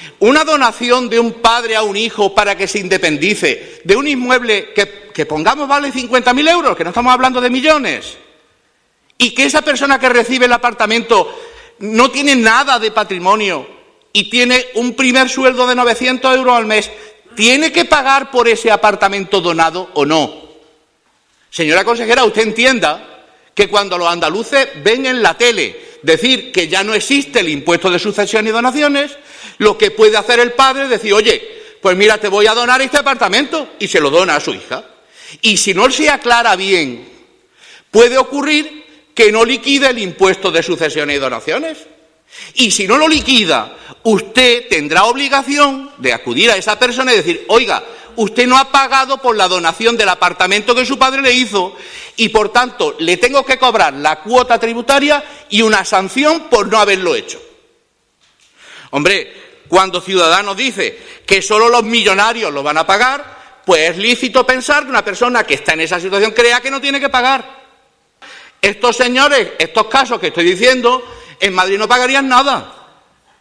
Una donación de un padre a un hijo para que se independice de un inmueble que pongamos vale 50.000 euros, que no estamos hablando de millones, y que esa persona que recibe el apartamento no tiene nada de patrimonio y tiene un primer sueldo de 900 euros al mes, ¿tiene que pagar por ese apartamento donado o no? Señora consejera, usted entienda que cuando los andaluces ven en la tele decir que ya no existe el impuesto de sucesión y donaciones, lo que puede hacer el padre es decir, oye, pues mira, te voy a donar este apartamento, y se lo dona a su hija. Y si no se aclara bien, puede ocurrir que no liquide el impuesto de sucesiones y donaciones. Y si no lo liquida, usted tendrá obligación de acudir a esa persona y decir, oiga, usted no ha pagado por la donación del apartamento que su padre le hizo y, por tanto, le tengo que cobrar la cuota tributaria y una sanción por no haberlo hecho. Hombre, cuando Ciudadanos dice que solo los millonarios lo van a pagar, pues es lícito pensar que una persona que está en esa situación crea que no tiene que pagar. Estos señores, estos casos que estoy diciendo, en Madrid no pagarían nada.